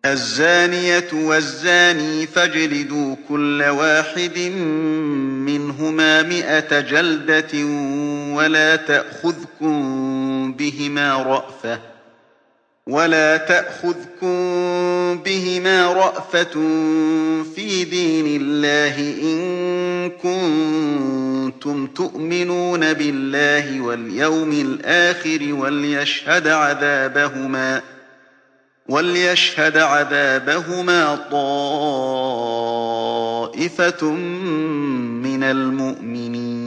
الزانية والزاني فاجلدوا كل واحد منهما 100 جلدة ولا تأخذكم بهما رأفة في دين الله إن كنتم تؤمنون بالله واليوم الآخر وليشهد عذابهما طائفة من المؤمنين.